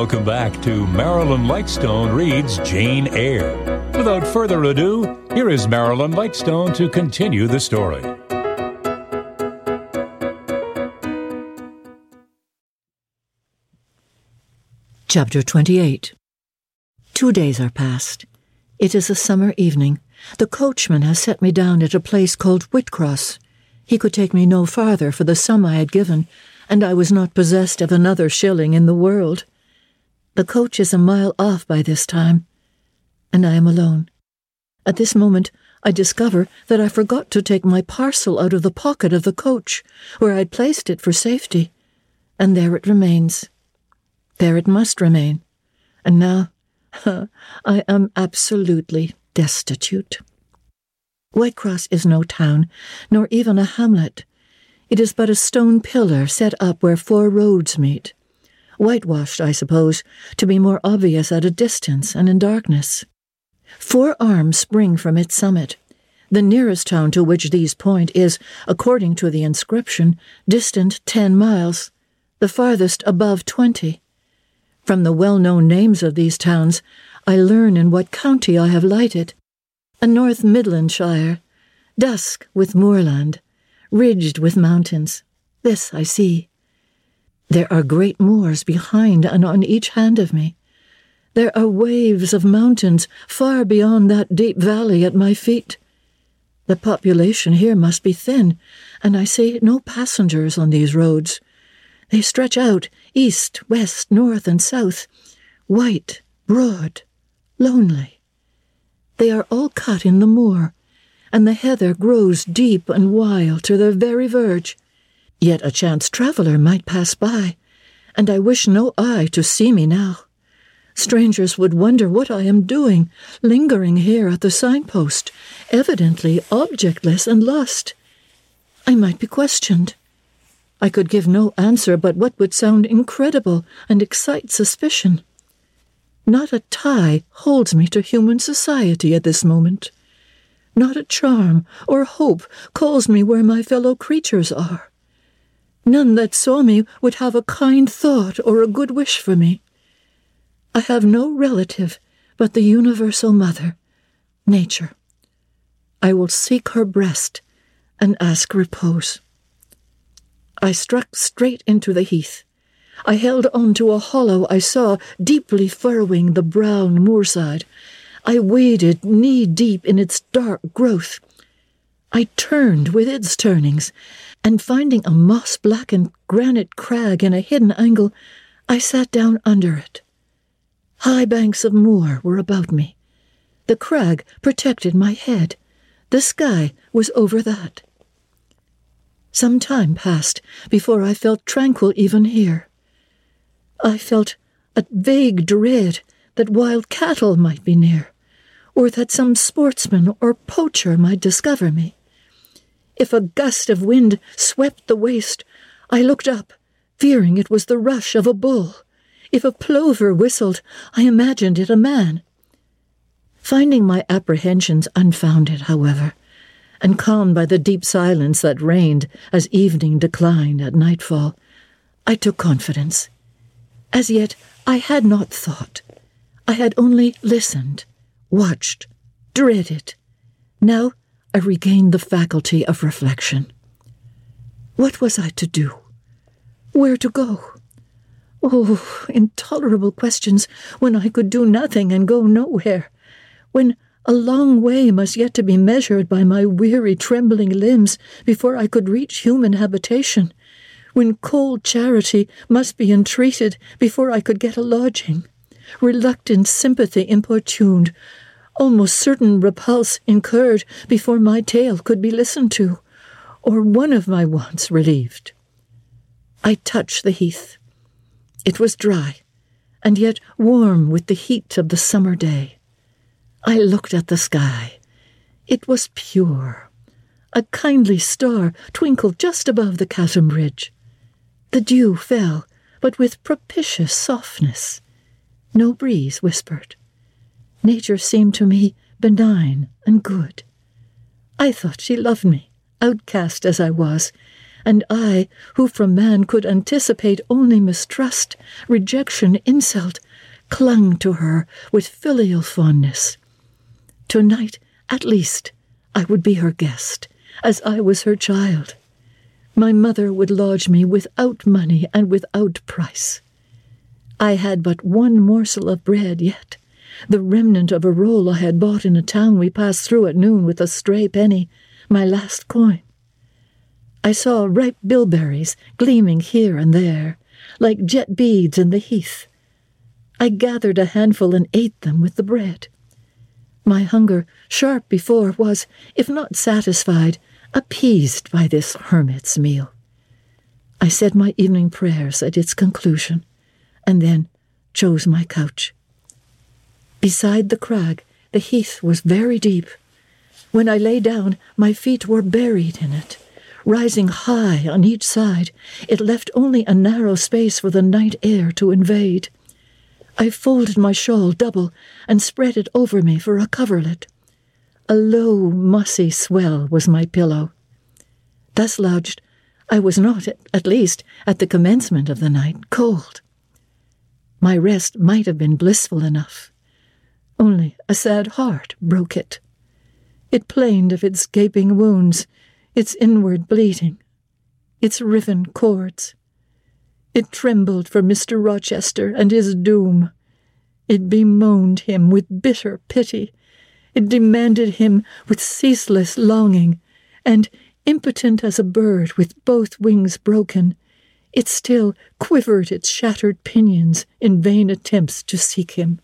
Welcome back to Marilyn Lightstone Reads Jane Eyre. Without further ado, here is Marilyn Lightstone to continue the story. Chapter 28. 2 days are past. It is a summer evening. The coachman has set me down at a place called Whitcross. He could take me no farther for the sum I had given, and I was not possessed of another shilling in the world. The coach is a mile off by this time, and I am alone. At this moment, I discover that I forgot to take my parcel out of the pocket of the coach, where I had placed it for safety, and there it remains. There it must remain, and now I am absolutely destitute. Whitecross is no town, nor even a hamlet. It is but a stone pillar set up where 4 roads meet. Whitewashed, I suppose, to be more obvious at a distance and in darkness. 4 arms spring from its summit. The nearest town to which these point is, according to the inscription, distant 10 miles, the farthest above 20. From the well-known names of these towns, I learn in what county I have lighted. A North Midlandshire, dusk with moorland, ridged with mountains. This I see. There are great moors behind and on each hand of me. There are waves of mountains far beyond that deep valley at my feet. The population here must be thin, and I see no passengers on these roads. They stretch out east, west, north, and south, white, broad, lonely. They are all cut in the moor, and the heather grows deep and wild to their very verge. Yet a chance traveller might pass by, and I wish no eye to see me now. Strangers would wonder what I am doing, lingering here at the signpost, evidently objectless and lost. I might be questioned. I could give no answer but what would sound incredible and excite suspicion. Not a tie holds me to human society at this moment. Not a charm or hope calls me where my fellow creatures are. None that saw me would have a kind thought or a good wish for me. I have no relative but the universal mother, Nature. I will seek her breast and ask repose. I struck straight into the heath. I held on to a hollow I saw deeply furrowing the brown moorside. I waded knee-deep in its dark growth. I turned with its turnings, and finding a moss-blackened granite crag in a hidden angle, I sat down under it. High banks of moor were about me. The crag protected my head. The sky was over that. Some time passed before I felt tranquil even here. I felt a vague dread that wild cattle might be near, or that some sportsman or poacher might discover me. If a gust of wind swept the waste, I looked up, fearing it was the rush of a bull. If a plover whistled, I imagined it a man. Finding my apprehensions unfounded, however, and calmed by the deep silence that reigned as evening declined at nightfall, I took confidence. As yet I had not thought. I had only listened, watched, dreaded. Now I regained the faculty of reflection. What was I to do? Where to go? Oh, intolerable questions, when I could do nothing and go nowhere, when a long way must yet to be measured by my weary, trembling limbs before I could reach human habitation, when cold charity must be entreated before I could get a lodging, reluctant sympathy importuned, almost certain repulse incurred before my tale could be listened to, or one of my wants relieved. I touched the heath. It was dry, and yet warm with the heat of the summer day. I looked at the sky. It was pure. A kindly star twinkled just above the chasm ridge. The dew fell, but with propitious softness. No breeze whispered. Nature seemed to me benign and good. I thought she loved me, outcast as I was, and I, who from man could anticipate only mistrust, rejection, insult, clung to her with filial fondness. Tonight, at least, I would be her guest, as I was her child. My mother would lodge me without money and without price. I had but one morsel of bread yet, the remnant of a roll I had bought in a town we passed through at noon with a stray penny, my last coin. I saw ripe bilberries gleaming here and there, like jet beads in the heath. I gathered a handful and ate them with the bread. My hunger, sharp before, was, if not satisfied, appeased by this hermit's meal. I said my evening prayers at its conclusion, and then chose my couch. Beside the crag, the heath was very deep. When I lay down, my feet were buried in it. Rising high on each side, it left only a narrow space for the night air to invade. I folded my shawl double and spread it over me for a coverlet. A low, mossy swell was my pillow. Thus lodged, I was not, at least at the commencement of the night, cold. My rest might have been blissful enough. Only a sad heart broke it. It plained of its gaping wounds, its inward bleeding, its riven cords. It trembled for Mr. Rochester and his doom. It bemoaned him with bitter pity. It demanded him with ceaseless longing, and, impotent as a bird with both wings broken, it still quivered its shattered pinions in vain attempts to seek him.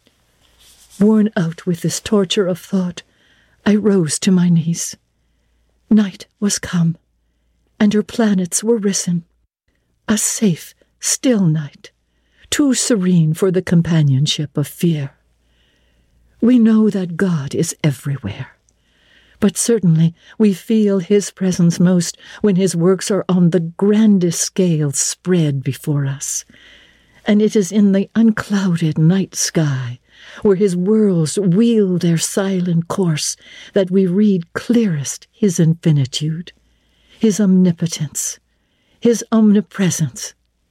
Worn out with this torture of thought, I rose to my knees. Night was come, and her planets were risen. A safe, still night, too serene for the companionship of fear. We know that God is everywhere, but certainly we feel his presence most when his works are on the grandest scale spread before us, and it is in the unclouded night sky, where his worlds wheel their silent course, that we read clearest his infinitude, his omnipotence, his omnipresence.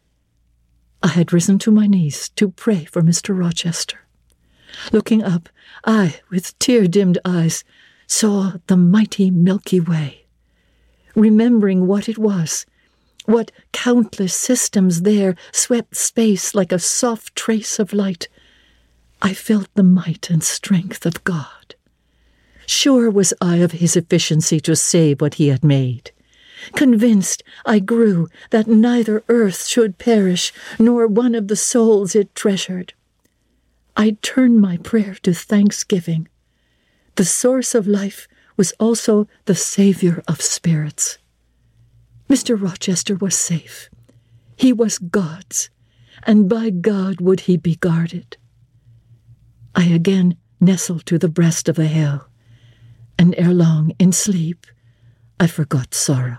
I had risen to my knees to pray for Mr. Rochester. Looking up, I, with tear-dimmed eyes, saw the mighty Milky Way. Remembering what it was, what countless systems there swept space like a soft trace of light, I felt the might and strength of God. Sure was I of his efficiency to save what he had made. Convinced I grew that neither earth should perish, nor one of the souls it treasured. I turned my prayer to thanksgiving. The source of life was also the Savior of spirits. Mr. Rochester was safe. He was God's, and by God would he be guarded. I again nestled to the breast of the hill, and ere long, in sleep, I forgot sorrow.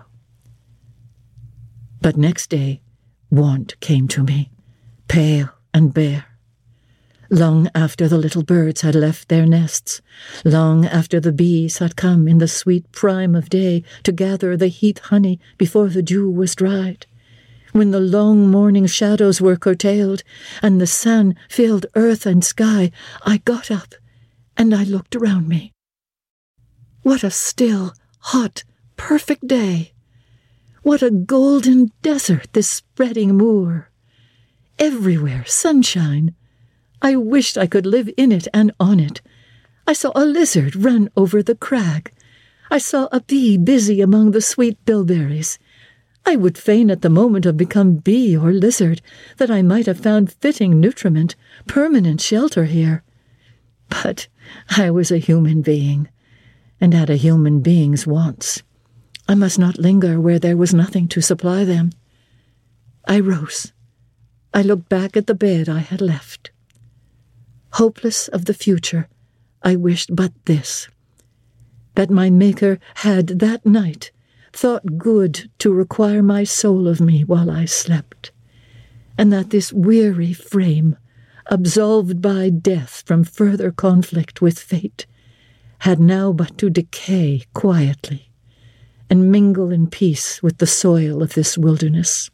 But next day, want came to me, pale and bare. Long after the little birds had left their nests, long after the bees had come in the sweet prime of day to gather the heath honey before the dew was dried, when the long morning shadows were curtailed, and the sun filled earth and sky, I got up, and I looked around me. What a still, hot, perfect day! What a golden desert, this spreading moor! Everywhere sunshine. I wished I could live in it and on it. I saw a lizard run over the crag. I saw a bee busy among the sweet bilberries. I would fain at the moment have become bee or lizard, that I might have found fitting nutriment, permanent shelter here. But I was a human being, and had a human being's wants. I must not linger where there was nothing to supply them. I rose. I looked back at the bed I had left. Hopeless of the future, I wished but this, that my Maker had that night thought good to require my soul of me while I slept, and that this weary frame, absolved by death from further conflict with fate, had now but to decay quietly, and mingle in peace with the soil of this wilderness.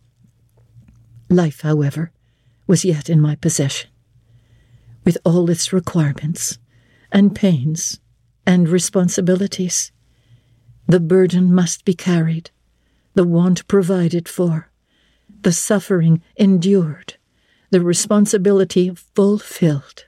Life, however, was yet in my possession, with all its requirements and pains and responsibilities. The burden must be carried, the want provided for, the suffering endured, the responsibility fulfilled.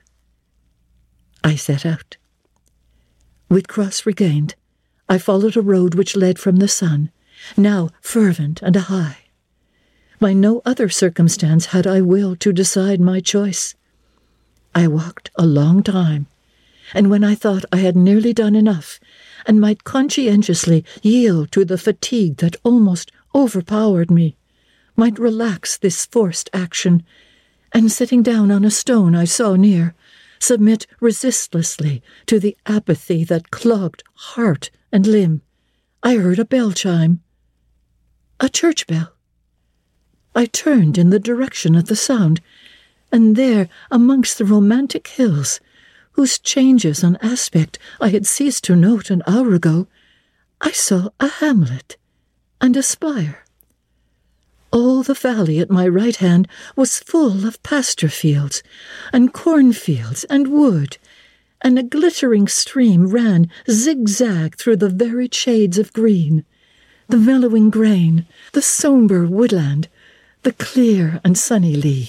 I set out. Whitcross regained, I followed a road which led from the sun, now fervent and high. By no other circumstance had I will to decide my choice. I walked a long time, and when I thought I had nearly done enough, and might conscientiously yield to the fatigue that almost overpowered me, might relax this forced action, and sitting down on a stone I saw near, submit resistlessly to the apathy that clogged heart and limb, I heard a bell chime. A church bell. I turned in the direction of the sound, and there, amongst the romantic hills, whose changes on aspect I had ceased to note an hour ago, I saw a hamlet and a spire. All the valley at my right hand was full of pasture fields, and cornfields and wood, and a glittering stream ran zigzag through the varied shades of green, the mellowing grain, the sombre woodland, the clear and sunny lea.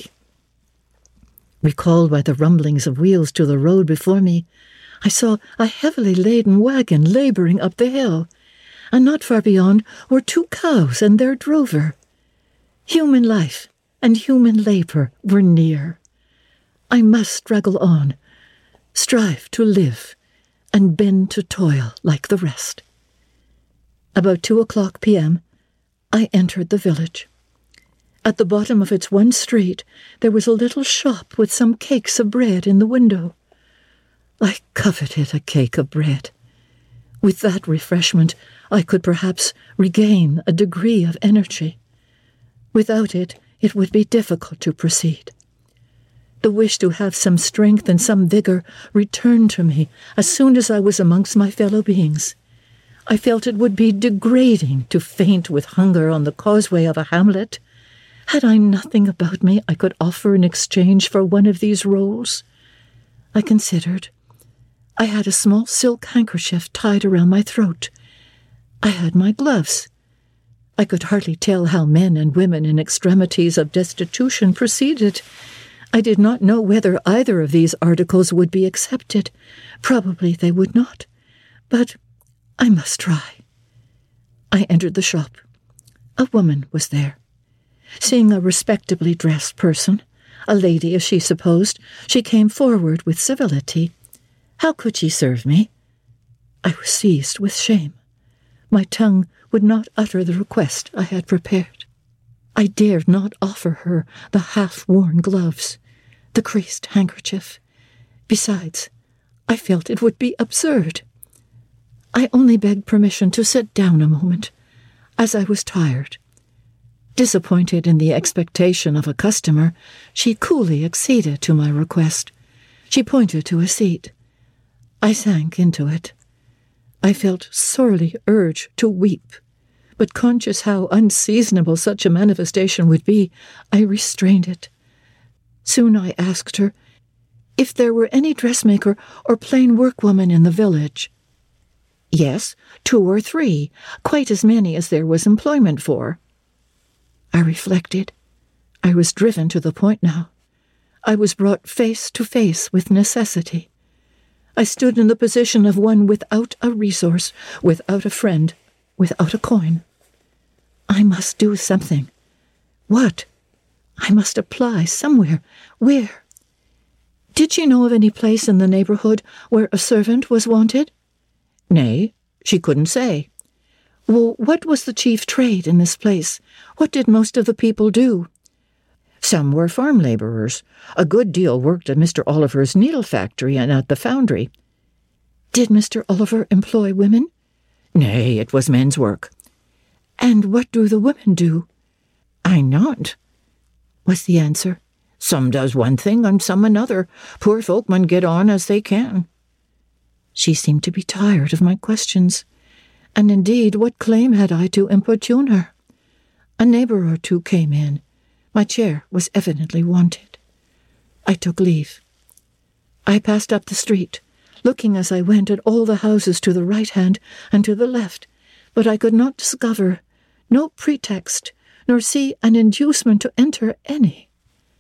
Recalled by the rumblings of wheels to the road before me, I saw a heavily laden wagon labouring up the hill, and not far beyond were 2 cows and their drover. Human life and human labour were near. I must struggle on, strive to live, and bend to toil like the rest. About 2:00 p.m., I entered the village. At the bottom of its one street there was a little shop with some cakes of bread in the window. I coveted a cake of bread. With that refreshment I could perhaps regain a degree of energy. Without it, it would be difficult to proceed. The wish to have some strength and some vigour returned to me as soon as I was amongst my fellow beings. I felt it would be degrading to faint with hunger on the causeway of a hamlet. Had I nothing about me I could offer in exchange for one of these rolls? I considered. I had a small silk handkerchief tied around my throat. I had my gloves. I could hardly tell how men and women in extremities of destitution proceeded. I did not know whether either of these articles would be accepted. Probably they would not. But I must try. I entered the shop. A woman was there. Seeing a respectably dressed person, a lady as she supposed, she came forward with civility. How could she serve me? I was seized with shame. My tongue would not utter the request I had prepared. I dared not offer her the half-worn gloves, the creased handkerchief. Besides, I felt it would be absurd. I only begged permission to sit down a moment, as I was tired. Disappointed in the expectation of a customer, she coolly acceded to my request. She pointed to a seat. I sank into it. I felt sorely urged to weep, but conscious how unseasonable such a manifestation would be, I restrained it. Soon I asked her if there were any dressmaker or plain workwoman in the village. Yes, 2 or 3, quite as many as there was employment for. I reflected. I was driven to the point now. I was brought face to face with necessity. I stood in the position of one without a resource, without a friend, without a coin. I must do something. What? I must apply somewhere. Where? Did she know of any place in the neighbourhood where a servant was wanted? Nay, she couldn't say. Well, what was the chief trade in this place? What did most of the people do? Some were farm labourers. A good deal worked at Mr. Oliver's needle factory and at the foundry. Did Mr. Oliver employ women? Nay, it was men's work. And what do the women do? I not, was the answer. Some does one thing and some another. Poor folk mun get on as they can. She seemed to be tired of my questions. And indeed, what claim had I to importune her? A neighbour or two came in. My chair was evidently wanted. I took leave. I passed up the street, looking as I went at all the houses to the right hand and to the left, but I could not discover no pretext, nor see an inducement to enter any.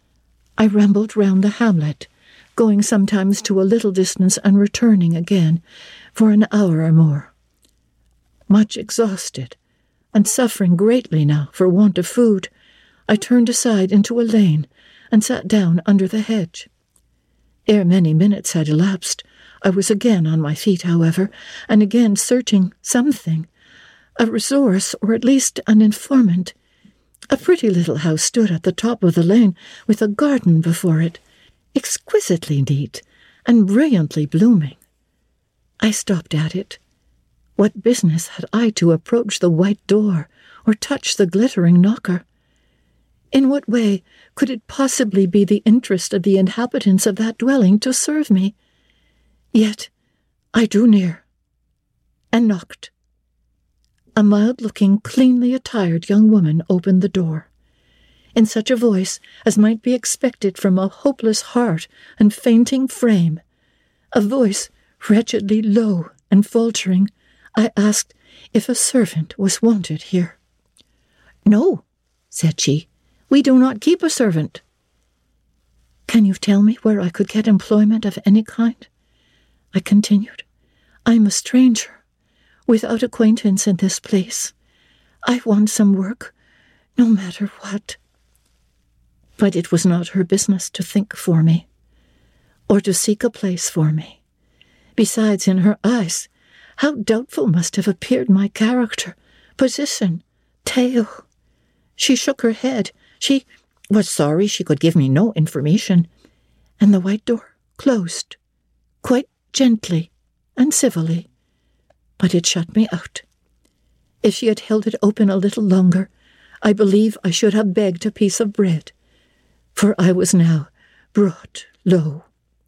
I rambled round the hamlet, going sometimes to a little distance and returning again for an hour or more. Much exhausted, and suffering greatly now for want of food, I turned aside into a lane and sat down under the hedge. Ere many minutes had elapsed, I was again on my feet, however, and again searching something, a resource, or at least an informant. A pretty little house stood at the top of the lane, with a garden before it, exquisitely neat and brilliantly blooming. I stopped at it. What business had I to approach the white door, or touch the glittering knocker? In what way could it possibly be the interest of the inhabitants of that dwelling to serve me? Yet I drew near, and knocked. A mild-looking, cleanly attired young woman opened the door, in such a voice as might be expected from a hopeless heart and fainting frame, a voice wretchedly low and faltering. I asked if a servant was wanted here. "No," said she, "we do not keep a servant." "Can you tell me where I could get employment of any kind?" I continued. "I am a stranger, without acquaintance in this place. I want some work, no matter what." But it was not her business to think for me, or to seek a place for me. Besides, in her eyes, how doubtful must have appeared my character, position, tale. She shook her head. She was sorry she could give me no information, and the white door closed, quite gently and civilly, but it shut me out. If she had held it open a little longer, I believe I should have begged a piece of bread, for I was now brought low.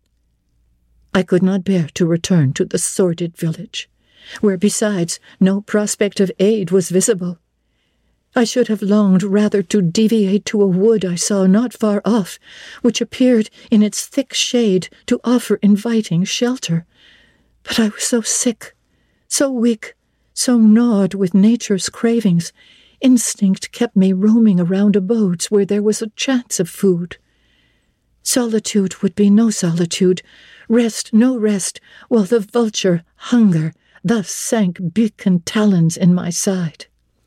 I could not bear to return to the sordid village, where besides no prospect of aid was visible. I should have longed rather to deviate to a wood I saw not far off, which appeared in its thick shade to offer inviting shelter. But I was so sick, so weak, so gnawed with nature's cravings, instinct kept me roaming around abodes where there was a chance of food. Solitude would be no solitude, rest no rest, while the vulture, hunger, thus sank beak and talons in my side.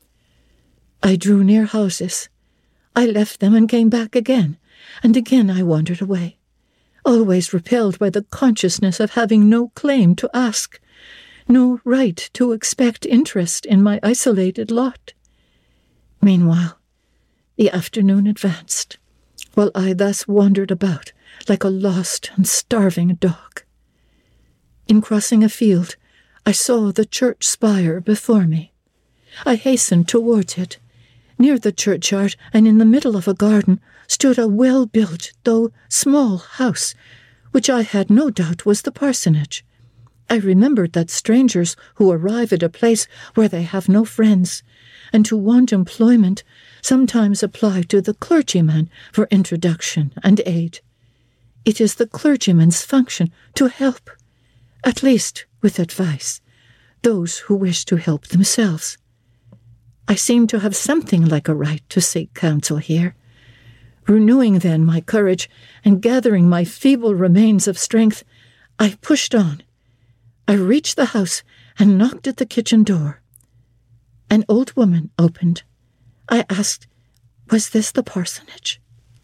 I drew near houses. I left them and came back again, and again I wandered away, always repelled by the consciousness of having no claim to ask, no right to expect interest in my isolated lot. Meanwhile, the afternoon advanced, while I thus wandered about like a lost and starving dog. In crossing a field, I saw the church spire before me. I hastened towards it. Near the churchyard and in the middle of a garden stood a well-built, though small house, which I had no doubt was the parsonage. I remembered that strangers who arrive at a place where they have no friends, and who want employment, sometimes apply to the clergyman for introduction and aid. It is the clergyman's function to help, at least with advice, those who wish to help themselves. I seemed to have something like a right to seek counsel here. Renewing then my courage, and gathering my feeble remains of strength, I pushed on. I reached the house and knocked at the kitchen door. An old woman opened. I asked, was this the parsonage?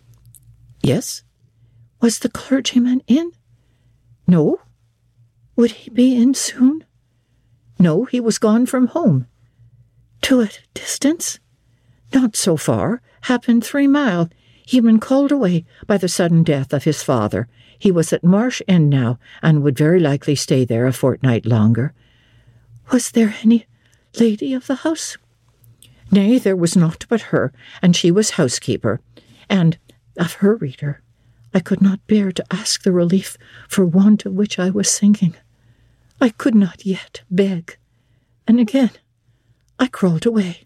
Yes. Was the clergyman in? No. Would he be in soon? No, he was gone from home. To a distance? Not so far. Happened 3 mile. He'd been called away by the sudden death of his father. He was at Marsh End now, and would very likely stay there a fortnight longer. Was there any lady of the house? Nay, there was naught but her, and she was housekeeper, and of her reader. I could not bear to ask the relief for want of which I was sinking. I could not yet beg, and again I crawled away.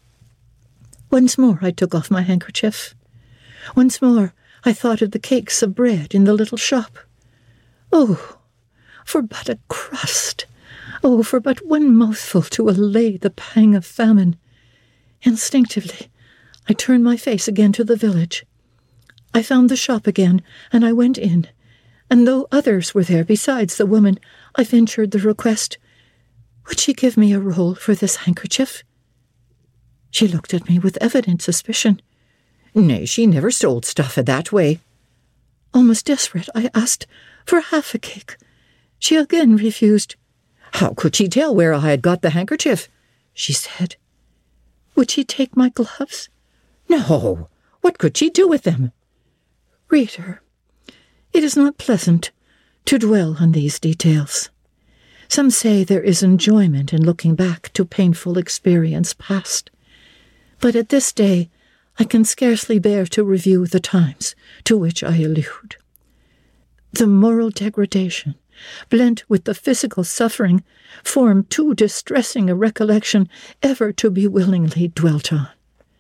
Once more I took off my handkerchief. Once more I thought of the cakes of bread in the little shop. Oh, for but a crust! Oh, for but one mouthful to allay the pang of famine! Instinctively, I turned my face again to the village. I found the shop again, and I went in, and though others were there besides the woman, I ventured the request, would she give me a roll for this handkerchief? She looked at me with evident suspicion. Nay, she never sold stuff that way. Almost desperate, I asked for half a cake. She again refused. How could she tell where I had got the handkerchief? She said. Would she take my gloves? No. What could she do with them? Reader, it is not pleasant to dwell on these details. Some say there is enjoyment in looking back to painful experience past. But at this day, I can scarcely bear to review the times to which I allude. The moral degradation, blent with the physical suffering, form too distressing a recollection ever to be willingly dwelt on.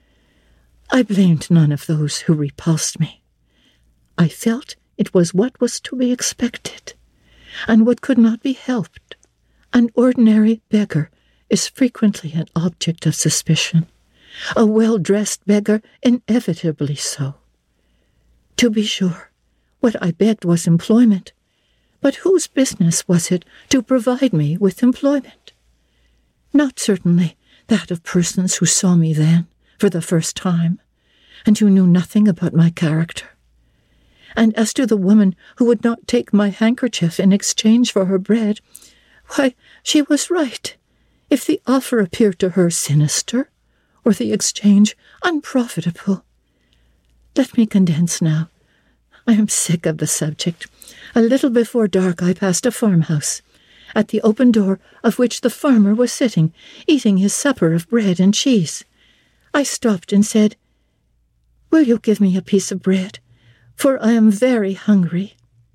I blamed none of those who repulsed me. I felt it was what was to be expected, and what could not be helped. An ordinary beggar is frequently an object of suspicion, a well-dressed beggar inevitably so. To be sure, what I begged was employment, but whose business was it to provide me with employment? Not certainly that of persons who saw me then, for the first time, and who knew nothing about my character. And as to the woman who would not take my handkerchief in exchange for her bread, why, she was right, if the offer appeared to her sinister, or the exchange unprofitable. Let me condense now. I am sick of the subject. A little before dark I passed a farmhouse, at the open door of which the farmer was sitting, eating his supper of bread and cheese. I stopped and said, Will you give me a piece of bread? For I am very hungry.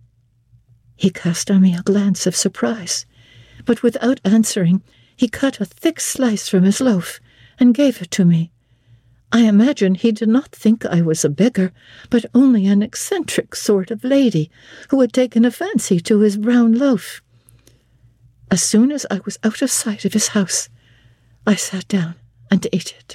He cast on me a glance of surprise, but without answering, he cut a thick slice from his loaf and gave it to me. I imagine he did not think I was a beggar, but only an eccentric sort of lady who had taken a fancy to his brown loaf. As soon as I was out of sight of his house, I sat down and ate it.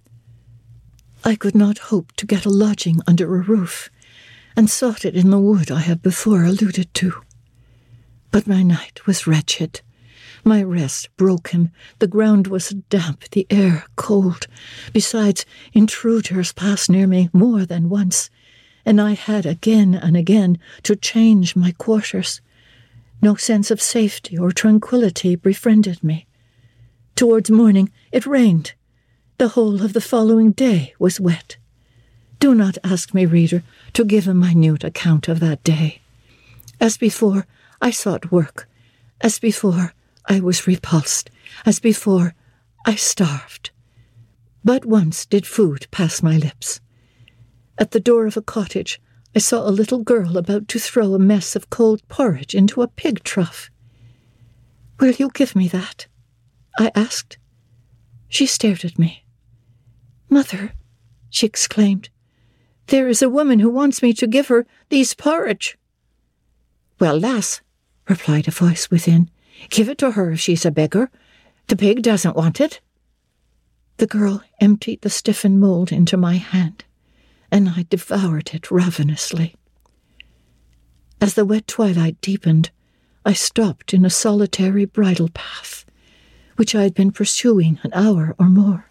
I could not hope to get a lodging under a roof, and sought it in the wood I have before alluded to. But my night was wretched, my rest broken, the ground was damp, the air cold. Besides, intruders passed near me more than once, and I had again and again to change my quarters. No sense of safety or tranquillity befriended me. Towards morning it rained. The whole of the following day was wet. Do not ask me, reader, to give a minute account of that day. As before, I sought work. As before, I was repulsed. As before, I starved. But once did food pass my lips. At the door of a cottage, I saw a little girl about to throw a mess of cold porridge into a pig trough. Will you give me that? I asked. She stared at me. Mother, she exclaimed, there is a woman who wants me to give her these porridge. Well, lass, replied a voice within, give it to her if she's a beggar. The pig doesn't want it. The girl emptied the stiffened mould into my hand, and I devoured it ravenously. As the wet twilight deepened, I stopped in a solitary bridle path, which I had been pursuing an hour or more.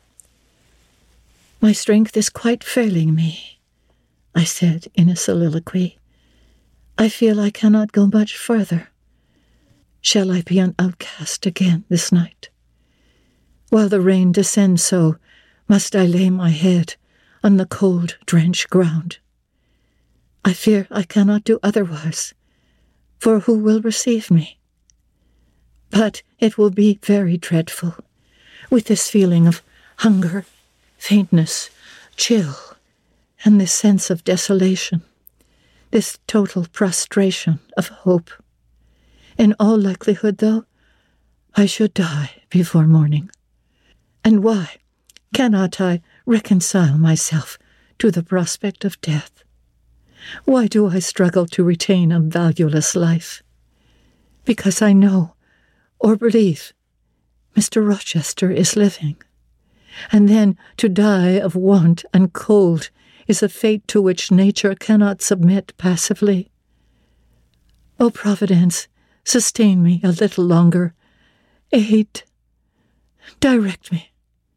My strength is quite failing me, I said in a soliloquy. I feel I cannot go much further. Shall I be an outcast again this night? While the rain descends so, must I lay my head on the cold, drenched ground? I fear I cannot do otherwise, for who will receive me? But it will be very dreadful, with this feeling of hunger, faintness, chill, and this sense of desolation, this total prostration of hope. In all likelihood, though, I should die before morning. And why cannot I reconcile myself to the prospect of death? Why do I struggle to retain a valueless life? Because I know, or believe, Mr. Rochester is living. And then to die of want and cold is a fate to which nature cannot submit passively. O Providence, sustain me a little longer. Aid. Direct me.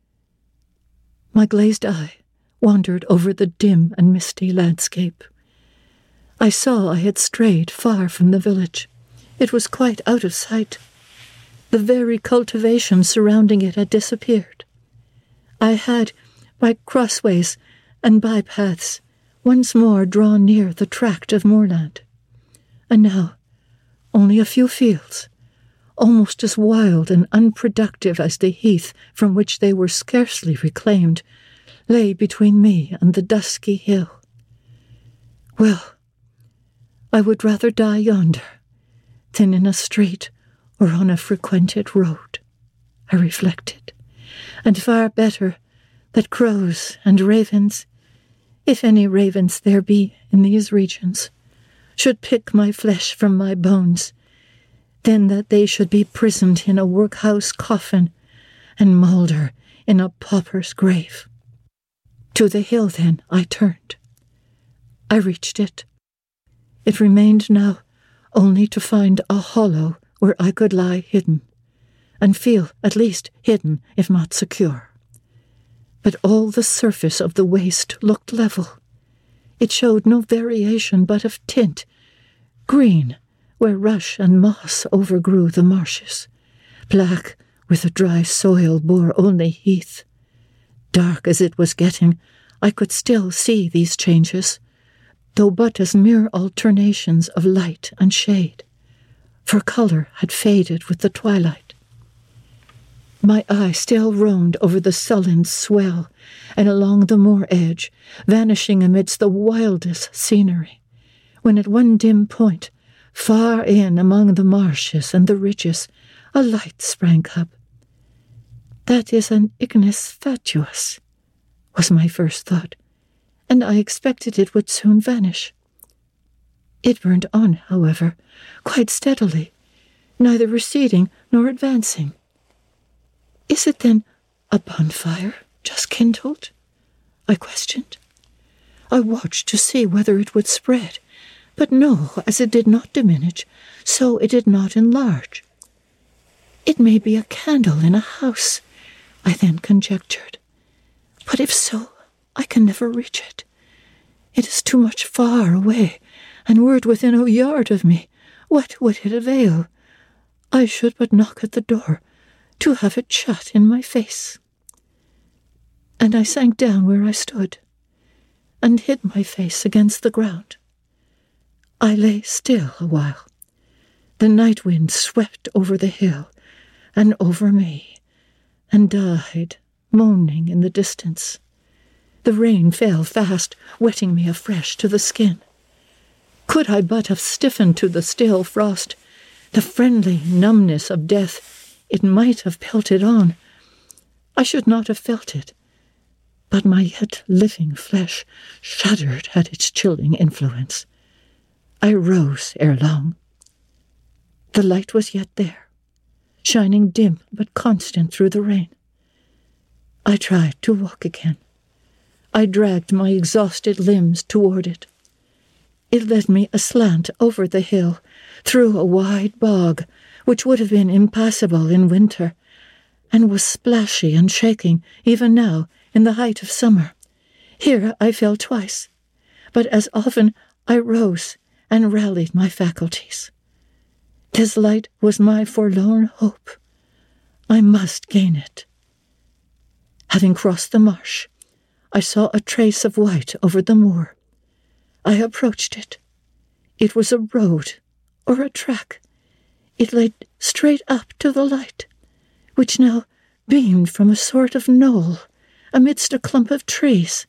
My glazed eye wandered over the dim and misty landscape. I saw I had strayed far from the village. It was quite out of sight. The very cultivation surrounding it had disappeared. I had, by crossways and bypaths, once more drawn near the tract of moorland. And now, only a few fields, almost as wild and unproductive as the heath from which they were scarcely reclaimed, lay between me and the dusky hill. Well, I would rather die yonder than in a street or on a frequented road, I reflected, and far better that crows and ravens, if any ravens there be in these regions, should pick my flesh from my bones, than that they should be prisoned in a workhouse coffin and moulder in a pauper's grave. To the hill, then, I turned. I reached it. It remained now only to find a hollow where I could lie hidden, and feel at least hidden, if not secure. But all the surface of the waste looked level. It showed no variation but of tint, green where rush and moss overgrew the marshes, black where the dry soil bore only heath. Dark as it was getting, I could still see these changes, though but as mere alternations of light and shade, for colour had faded with the twilight. My eye still roamed over the sullen swell and along the moor edge, vanishing amidst the wildest scenery, when at one dim point, far in among the marshes and the ridges, a light sprang up. That is an ignis fatuus, was my first thought, and I expected it would soon vanish. It burned on, however, quite steadily, neither receding nor advancing. Is it then a bonfire just kindled? I questioned. I watched to see whether it would spread, but no, as it did not diminish, so it did not enlarge. It may be a candle in a house, I then conjectured. But if so, I can never reach it. It is too much far away, and were it within a yard of me, what would it avail? I should but knock at the door, to have it shut in my face. And I sank down where I stood, and hid my face against the ground. I lay still a while. The night wind swept over the hill, and over me, and died, moaning in the distance. The rain fell fast, wetting me afresh to the skin. Could I but have stiffened to the still frost, the friendly numbness of death, it might have pelted on. I should not have felt it, but my yet living flesh shuddered at its chilling influence. I rose ere long. The light was yet there, shining dim but constant through the rain. I tried to walk again. I dragged my exhausted limbs toward it. It led me aslant over the hill, through a wide bog, which would have been impassable in winter, and was splashy and shaking even now in the height of summer. Here I fell twice, but as often I rose and rallied my faculties. This light was my forlorn hope. I must gain it. Having crossed the marsh, I saw a trace of white over the moor. I approached it. It was a road, or a track. It led straight up to the light, which now beamed from a sort of knoll, amidst a clump of trees.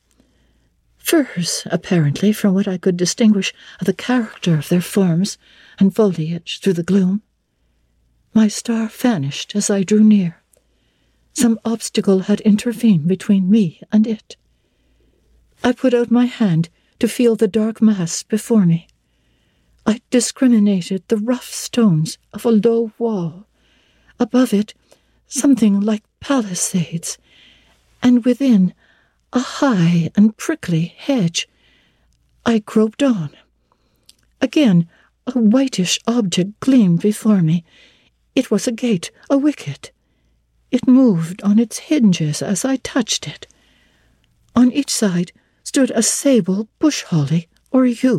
Firs, apparently, from what I could distinguish of the character of their forms and foliage through the gloom. My star vanished as I drew near. Some obstacle had intervened between me and it. I put out my hand to feel the dark mass before me. I discriminated the rough stones of a low wall. Above it, something like palisades, and within, a high and prickly hedge. I groped on. Again, a whitish object gleamed before me. It was a gate, a wicket. It moved on its hinges as I touched it. On each side stood a sable bush holly or yew.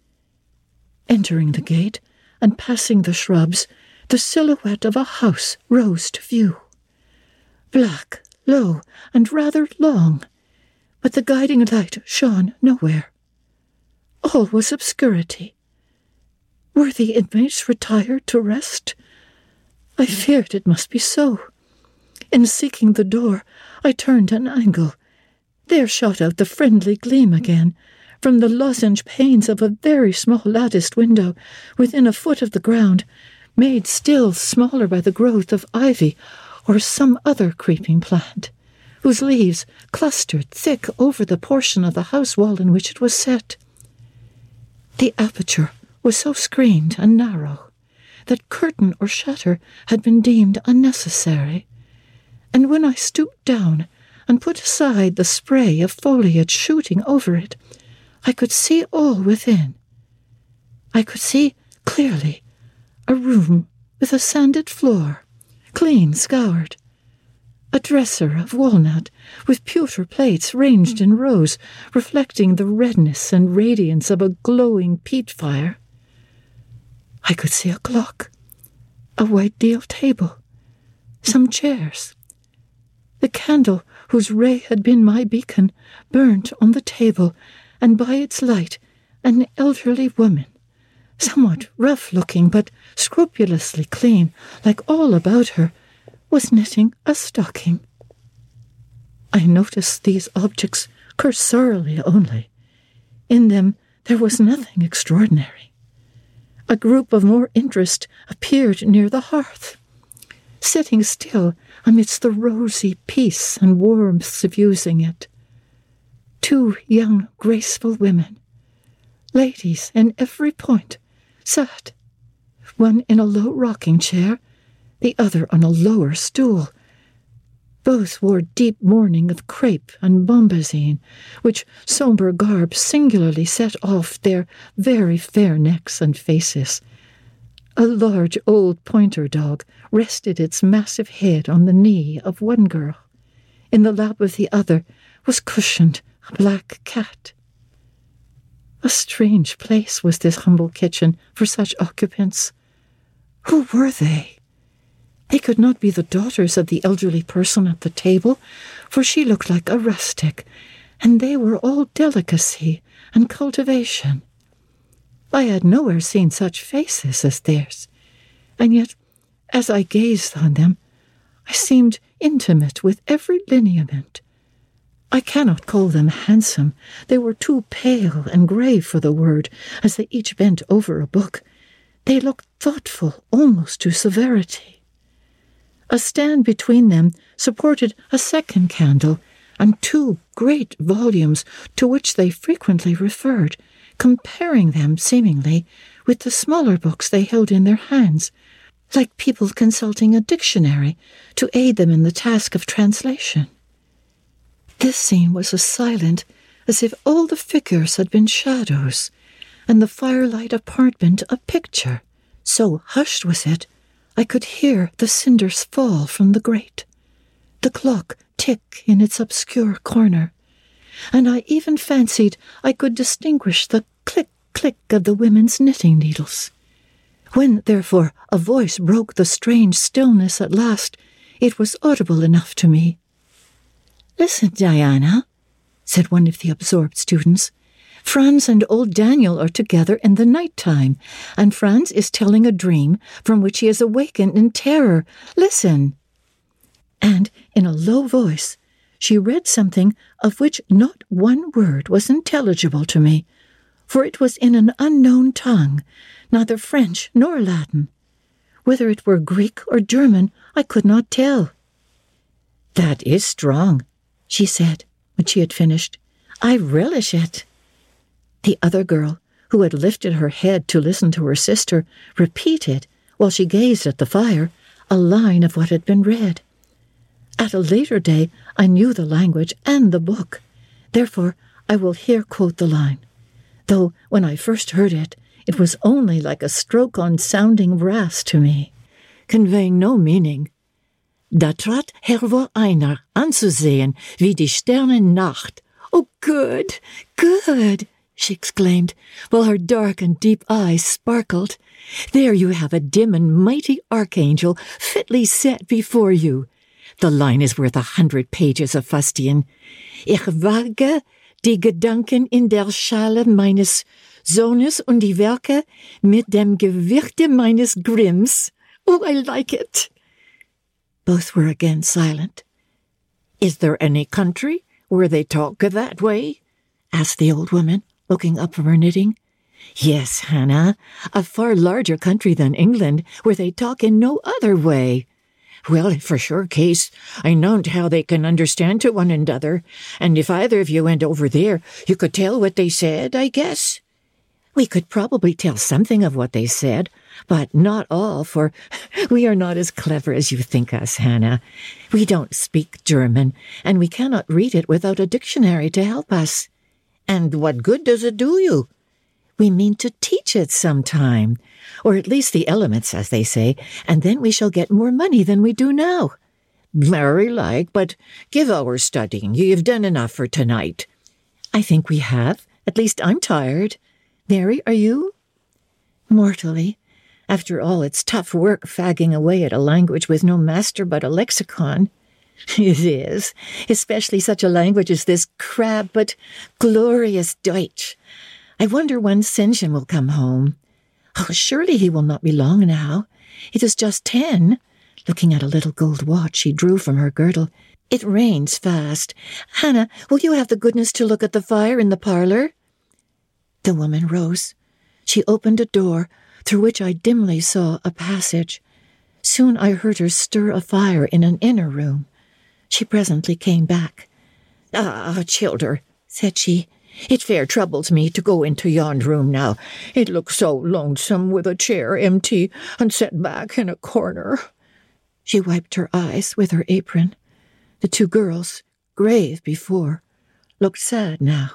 Entering the gate and passing the shrubs, the silhouette of a house rose to view. Black, low, and rather long, but the guiding light shone nowhere. All was obscurity. Were the inmates retired to rest? I feared it must be so. In seeking the door, I turned an angle. There shot out the friendly gleam again, from the lozenge panes of a very small latticed window within a foot of the ground, made still smaller by the growth of ivy or some other creeping plant, whose leaves clustered thick over the portion of the house wall in which it was set. The aperture was so screened and narrow that curtain or shutter had been deemed unnecessary, and when I stooped down and put aside the spray of foliage shooting over it, I could see all within. I could see clearly a room with a sanded floor, clean scoured, a dresser of walnut with pewter plates ranged in rows, reflecting the redness and radiance of a glowing peat fire. I could see a clock, a white deal table, some chairs. The candle, whose ray had been my beacon, burnt on the table, and by its light an elderly woman, somewhat rough-looking but scrupulously clean, like all about her, was knitting a stocking. I noticed these objects cursorily only. In them there was nothing extraordinary. A group of more interest appeared near the hearth, sitting still amidst the rosy peace and warmth suffusing it. 2 young, graceful women, ladies in every point, sat, one in a low rocking chair, the other on a lower stool. Both wore deep mourning of crepe and bombazine, which sombre garb singularly set off their very fair necks and faces. A large old pointer dog rested its massive head on the knee of one girl. In the lap of the other was cushioned a black cat. A strange place was this humble kitchen for such occupants. Who were they? They could not be the daughters of the elderly person at the table, for she looked like a rustic, and they were all delicacy and cultivation. I had nowhere seen such faces as theirs, and yet, as I gazed on them, I seemed intimate with every lineament. I cannot call them handsome. They were too pale and grave for the word, as they each bent over a book. They looked thoughtful almost to severity. A stand between them supported a second candle and 2 great volumes to which they frequently referred, comparing them, seemingly, with the smaller books they held in their hands, like people consulting a dictionary to aid them in the task of translation. This scene was as silent as if all the figures had been shadows, and the firelight apartment a picture. So hushed was it, I could hear the cinders fall from the grate, the clock tick in its obscure corner, and I even fancied I could distinguish the click-click of the women's knitting needles. When, therefore, a voice broke the strange stillness at last, it was audible enough to me. "Listen, Diana," said one of the absorbed students. "Franz and old Daniel are together in the night-time, and Franz is telling a dream from which he is awakened in terror. Listen." And, in a low voice, she read something of which not one word was intelligible to me, for it was in an unknown tongue, neither French nor Latin. Whether it were Greek or German, I could not tell. "That is strong," she said when she had finished. "I relish it." The other girl, who had lifted her head to listen to her sister, repeated, while she gazed at the fire, a line of what had been read. At a later day, I knew the language and the book. Therefore, I will here quote the line, though when I first heard it, it was only like a stroke on sounding brass to me, conveying no meaning. "Da trat Hervor Einar anzusehen, wie die Sternennacht." "Oh, good, good!" she exclaimed, while her dark and deep eyes sparkled. "There you have a dim and mighty archangel fitly set before you. The line is worth 100 pages of fustian. Ich wage die Gedanken in der Schale meines Sohnes und die Werke mit dem Gewichte meines Grimms. Oh, I like it." Both were again silent. "Is there any country where they talk that way?" asked the old woman, looking up from her knitting. "Yes, Hannah, a far larger country than England, where they talk in no other way." "Well, for sure case, I knowed how they can understand to one another, and if either of you went over there, you could tell what they said, I guess." "We could probably tell something of what they said, but not all, for we are not as clever as you think us, Hannah. We don't speak German, and we cannot read it without a dictionary to help us." "And what good does it do you?" "We mean to teach it sometime, or at least the elements, as they say, and then we shall get more money than we do now." "Very like, but give over studying. You've done enough for tonight." "I think we have. At least I'm tired. Mary, are you?" "Mortally. After all, it's tough work fagging away at a language with no master but a lexicon." "It is, especially such a language as this crab but glorious Deutsch. I wonder when St. John will come home. Oh, surely he will not be long now. It is just 10, looking at a little gold watch she drew from her girdle. "It rains fast. Hannah, will you have the goodness to look at the fire in the parlour?" The woman rose. She opened a door, through which I dimly saw a passage. Soon I heard her stir a fire in an inner room. She presently came back. "Ah, childer," said she, "it fair troubles me to go into yond room now. It looks so lonesome with a chair empty and set back in a corner." She wiped her eyes with her apron. The two girls, grave before, looked sad now.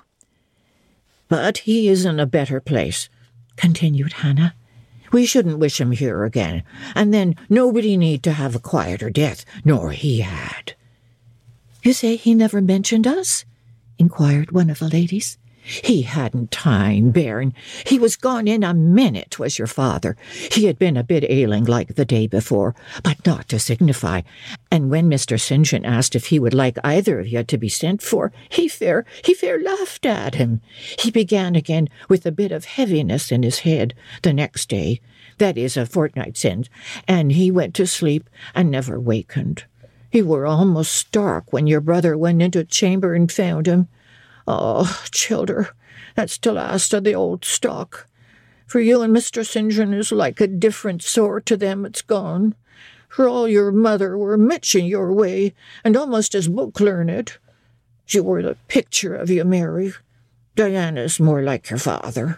"But he is in a better place," continued Hannah. "We shouldn't wish him here again, and then nobody need to have a quieter death nor he had." "You say he never mentioned us?" inquired one of the ladies. "He hadn't time, bairn. He was gone in a minute, was your father. He had been a bit ailing like the day before, but not to signify. And when Mr. St. John asked if he would like either of you to be sent for, he fair laughed at him. He began again with a bit of heaviness in his head the next day, that is, a fortnight since, and he went to sleep and never wakened. He were almost stark when your brother went into chamber and found him. Oh, childer, that's the last of the old stock. For you and Mr. St. John is like a different sort to them that's gone. For all your mother were much in your way, and almost as book-learned. She were the picture of you, Mary. Diana's more like your father."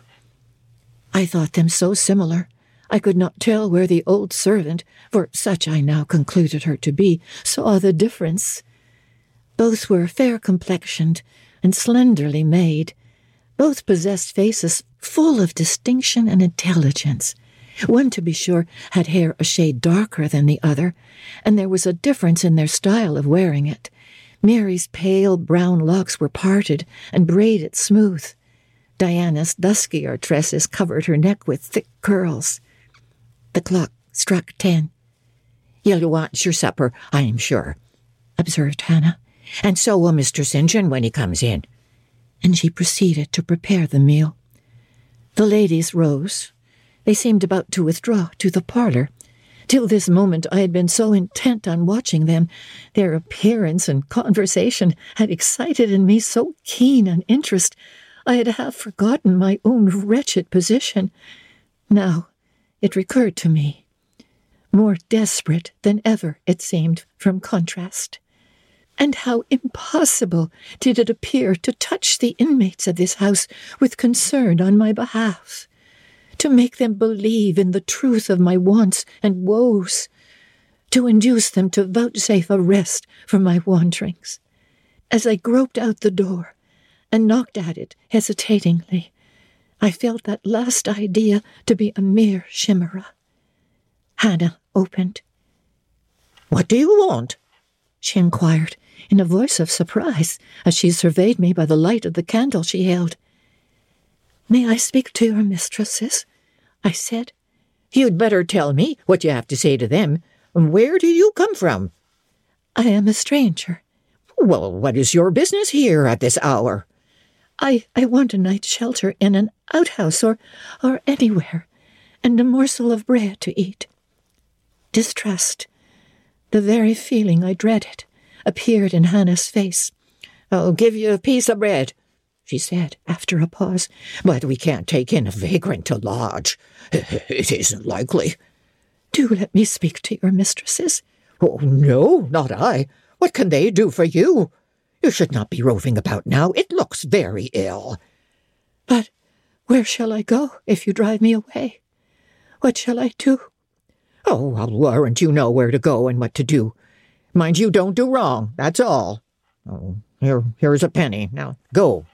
I thought them so similar. I could not tell where the old servant, for such I now concluded her to be, saw the difference. Both were fair-complexioned and slenderly made. Both possessed faces full of distinction and intelligence. One, to be sure, had hair a shade darker than the other, and there was a difference in their style of wearing it. Mary's pale brown locks were parted and braided smooth. Diana's duskier tresses covered her neck with thick curls. The clock struck 10. "You'll want your supper, I am sure," observed Hannah, "and so will Mr. St. John when he comes in." And she proceeded to prepare the meal. The ladies rose. They seemed about to withdraw to the parlour. Till this moment I had been so intent on watching them. Their appearance and conversation had excited in me so keen an interest, I had half forgotten my own wretched position. Now it recurred to me. more desperate than ever, it seemed, from contrast. And how impossible did it appear to touch the inmates of this house with concern on my behalf, to make them believe in the truth of my wants and woes, to induce them to vouchsafe a rest from my wanderings. As I groped out the door and knocked at it hesitatingly, I felt that last idea to be a mere chimera. Hannah opened. "What do you want?" she inquired, in a voice of surprise, as she surveyed me by the light of the candle she held. "May I speak to your mistresses?" I said. "You'd better tell me what you have to say to them. Where do you come from?" "I am a stranger." "Well, what is your business here at this hour?" I want a night's shelter in an outhouse or anywhere, and a morsel of bread to eat." Distrust, the very feeling I dreaded, appeared in Hannah's face. "I'll give you a piece of bread," she said after a pause, "but we can't take in a vagrant to lodge. It isn't likely." "Do let me speak to your mistresses." "Oh, no, not I. What can they do for you? You should not be roving about now. It looks very ill." "But where shall I go if you drive me away? What shall I do?" "Oh, I'll warrant you know where to go and what to do. Mind you don't do wrong, that's all. Oh, here's a penny. Now, go.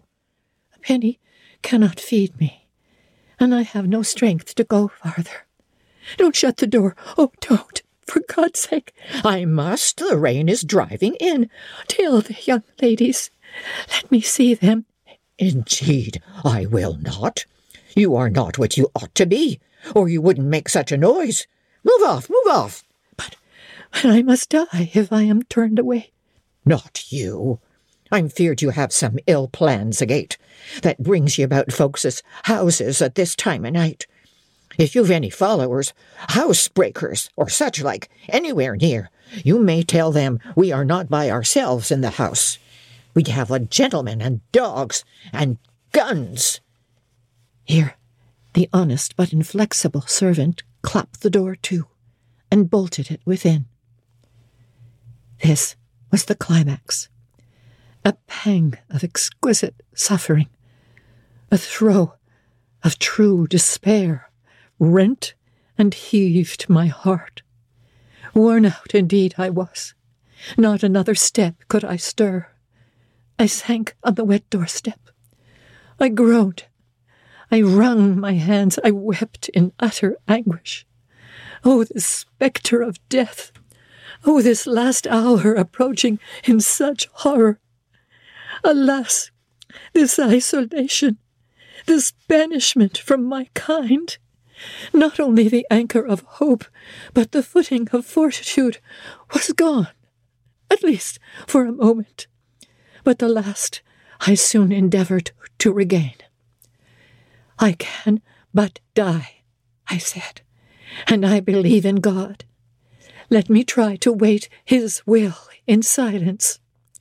"A penny cannot feed me, and I have no strength to go farther. Don't shut the door. Oh, don't, for God's sake." "I must. The rain is driving in." "Tell the young ladies. Let me see them." "Indeed, I will not. You are not what you ought to be, or you wouldn't make such a noise. Move off. But I must die if I am turned away." "Not you. I'm feared you have some ill plans agate that brings you about folks' houses at this time of night. If you've any followers, housebreakers, or such like, anywhere near, you may tell them we are not by ourselves in the house. We have a gentleman and dogs and guns." Here, the honest but inflexible servant clapped the door to and bolted it within. This was the climax. A pang of exquisite suffering, a throe of true despair, rent and heaved my heart. Worn out indeed I was. Not another step could I stir. I sank on the wet doorstep. I groaned. I wrung my hands. I wept in utter anguish. Oh, this spectre of death! Oh, this last hour approaching in such horror! Alas, this isolation, this banishment from my kind! Not only the anchor of hope, but the footing of fortitude was gone, at least for a moment. But the last I soon endeavoured to regain. "I can but die," I said, "and I believe in God. Let me try to wait His will in silence."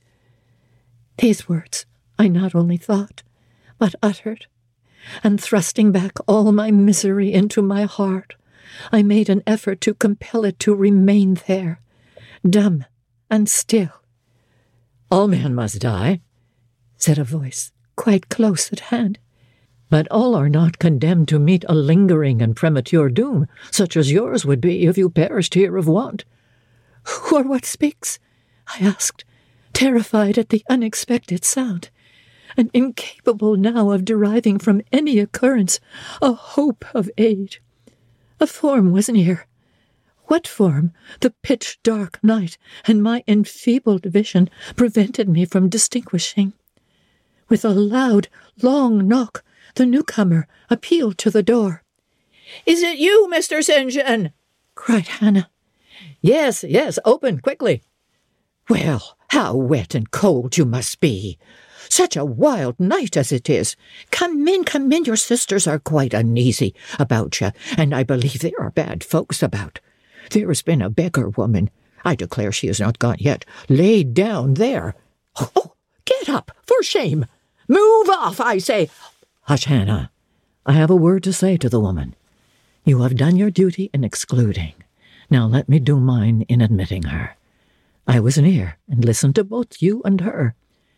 These words I not only thought, but uttered, and thrusting back all my misery into my heart, I made an effort to compel it to remain there, dumb and still. "All men must die," said a voice quite close at hand. "But all are not condemned to meet a lingering and premature doom, such as yours would be if you perished here of want." "Who or what speaks?" I asked, terrified at the unexpected sound, and incapable now of deriving from any occurrence a hope of aid. A form was near. What form? The pitch-dark night and my enfeebled vision prevented me from distinguishing. With a loud, long knock, the newcomer appealed to the door. "Is it you, Mr. St. John?" cried Hannah. Yes, open quickly." "Well, how wet and cold you must be. Such a wild night as it is. Come in, your sisters are quite uneasy about you, and I believe there are bad folks about. There has been a beggar woman, I declare she is not gone yet, laid down there. Oh, get up, for shame! Move off, I say!" "Hush, Hannah. I have a word to say to the woman. You have done your duty in excluding, Now let me do mine in admitting her. I was near and listened to both you and her.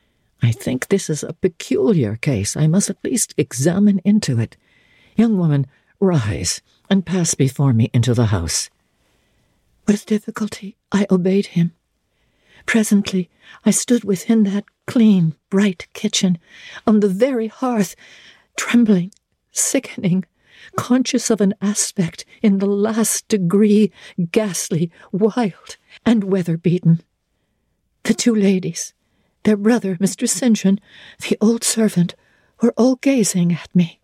I think this is a peculiar case. I must at least examine into it. Young woman, rise and pass before me into the house. With difficulty I obeyed him. Presently I stood within that clean, bright kitchen, on the very hearth, trembling, sickening, conscious of an aspect in the last degree ghastly, wild, and weather-beaten. The two ladies, their brother, Mr. St. John, the old servant, were all gazing at me.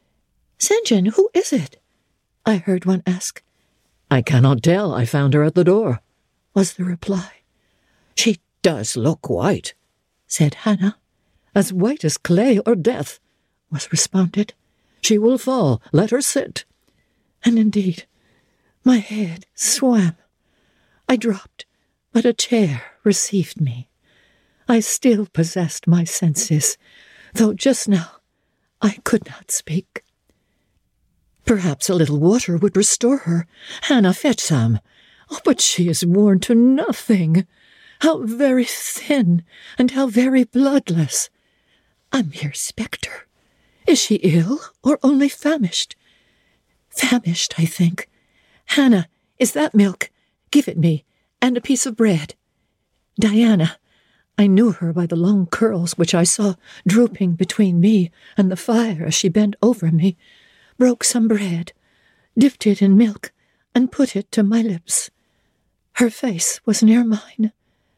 "St. John, who is it?" I heard one ask. "I cannot tell. I found her at the door," was the reply. "She does look white," said Hannah. "As white as clay or death," was responded. "She will fall. Let her sit." And indeed, my head swam. I dropped, but a chair received me. I still possessed my senses, though just now I could not speak. "Perhaps a little water would restore her. Hannah, fetch some. Oh, but she is worn to nothing. How very thin, and how very bloodless. A mere spectre. Is she ill, or only famished?" "Famished, I think. Hannah, is that milk? Give it me, and a piece of bread." Diana, I knew her by the long curls which I saw drooping between me and the fire as she bent over me, broke some bread, dipped it in milk, and put it to my lips. Her face was near mine.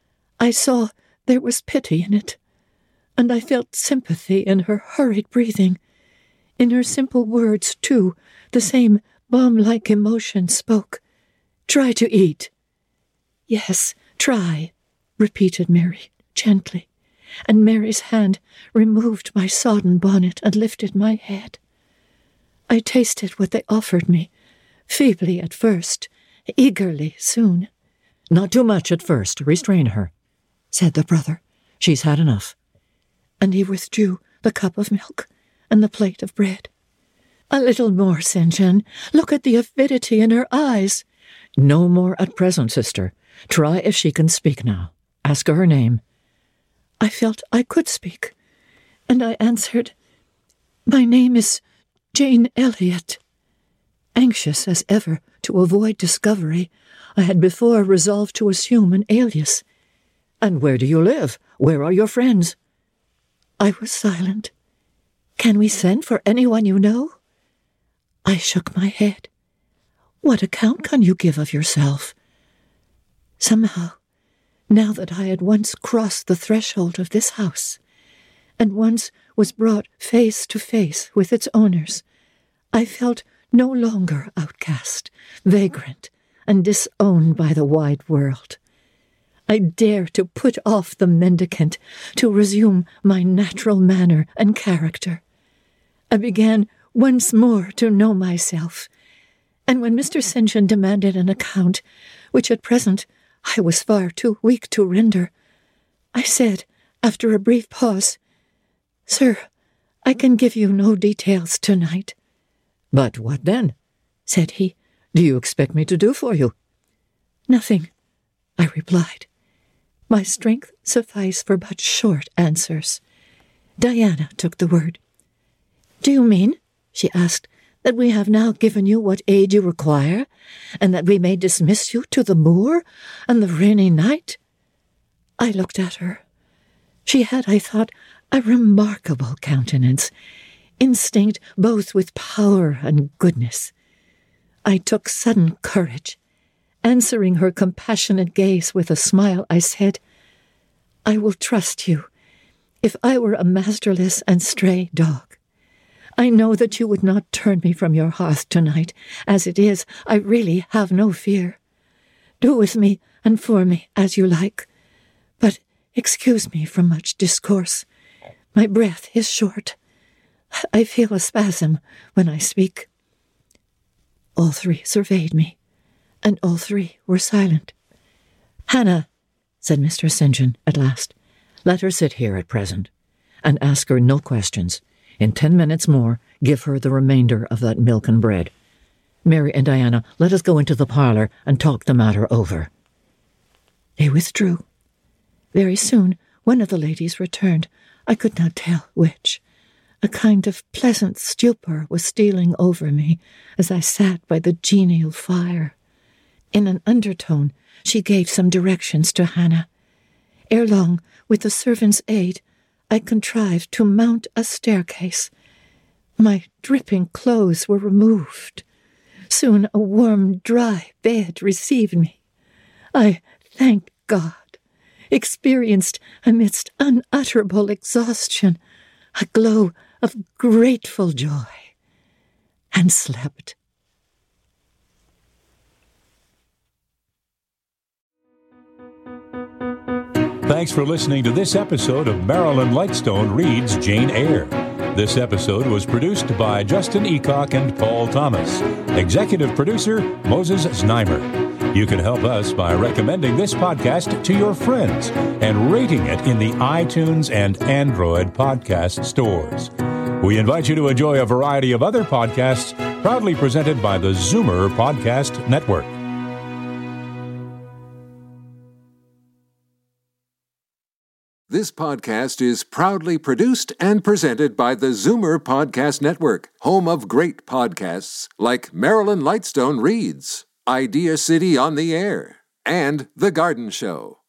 I saw there was pity in it, and I felt sympathy in her hurried breathing. In her simple words, too, the same balm-like emotion spoke. "Try to eat." "Yes, try," repeated Mary, gently, and Mary's hand removed my sodden bonnet and lifted my head. I tasted what they offered me, feebly at first, eagerly soon. "Not too much at first. Restrain her," said the brother. "She's had enough." And he withdrew the cup of milk and the plate of bread. "A little more, St. John. Look at the avidity in her eyes." "No more at present, sister. Try if she can speak now. Ask her name." I felt I could speak, and I answered, "My name is Jane Elliot." Anxious as ever to avoid discovery, I had before resolved to assume an alias. "And where do you live? Where are your friends?" I was silent. "Can we send for anyone you know?" I shook my head. "What account can you give of yourself?" Somehow, now that I had once crossed the threshold of this house, and once was brought face to face with its owners, I felt no longer outcast, vagrant, and disowned by the wide world. I dare to put off the mendicant, to resume my natural manner and character. I began once more to know myself, and when Mr. St. John demanded an account, which at present I was far too weak to render, I said, after a brief pause, "Sir, I can give you no details tonight." "But what then?" said he. "Do you expect me to do for you?" "Nothing," I replied. My strength sufficed for but short answers. Diana took the word. "Do you mean," she asked, "that we have now given you what aid you require, and that we may dismiss you to the moor and the rainy night?" I looked at her. She had, I thought, a remarkable countenance, instinct both with power and goodness. I took sudden courage. Answering her compassionate gaze with a smile, I said, "I will trust you, if I were a masterless and stray dog. I know that you would not turn me from your hearth tonight. As it is, I really have no fear. Do with me and for me as you like, but excuse me from much discourse. My breath is short. I feel a spasm when I speak." All three surveyed me, and all three were silent. "Hannah," said Mr. St. John at last, "let her sit here at present, and ask her no questions. In 10 minutes more, give her the remainder of that milk and bread." Mary and Diana, let us go into the parlor and talk the matter over." They withdrew. Very soon, one of the ladies returned. I could not tell which. A kind of pleasant stupor was stealing over me as I sat by the genial fire. In an undertone, she gave some directions to Hannah. Ere long, with the servant's aid, I contrived to mount a staircase. My dripping clothes were removed. Soon a warm, dry bed received me. I thanked God, experienced amidst unutterable exhaustion a glow of grateful joy, and slept. Thanks for listening to this episode of Marilyn Lightstone Reads Jane Eyre. This episode was produced by Justin Eacock and Paul Thomas. Executive producer, Moses Znaimer. You can help us by recommending this podcast to your friends and rating it in the iTunes and Android podcast stores. We invite you to enjoy a variety of other podcasts proudly presented by the Zoomer Podcast Network. This podcast is proudly produced and presented by the Zoomer Podcast Network, home of great podcasts like Marilyn Lightstone Reads, Idea City on the Air, and The Garden Show.